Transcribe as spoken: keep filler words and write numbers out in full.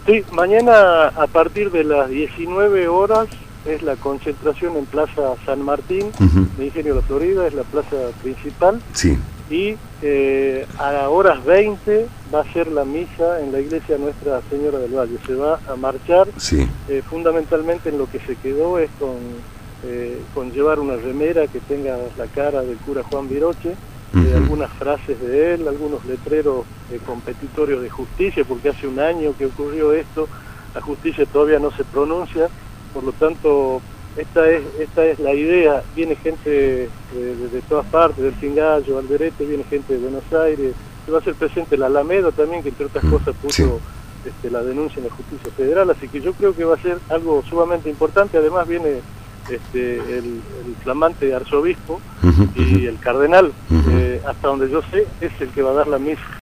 Sí, mañana a partir de las diecinueve horas es la concentración en Plaza San Martín, uh-huh. de Ingenio La Florida, es la plaza principal. Sí. Y eh, a horas veinte va a ser la misa en la iglesia Nuestra Señora del Valle. Se va a marchar, sí. eh, fundamentalmente en lo que se quedó es con, eh, con llevar una remera que tenga la cara del cura Juan Viroche, uh-huh. eh, algunas frases de él, algunos letreros eh, competitorios de justicia, porque hace un año que ocurrió esto, la justicia todavía no se pronuncia, por lo tanto esta es esta es la idea. Viene gente de, de, de todas partes, del Pingallo, Alderete, viene gente de Buenos Aires, se va a hacer presente la Alameda también, que entre otras cosas puso sí. este, la denuncia en la justicia federal, así que yo creo que va a ser algo sumamente importante. Además viene este, el, el flamante arzobispo uh-huh, y el cardenal, uh-huh. eh, hasta donde yo sé, es el que va a dar la misa.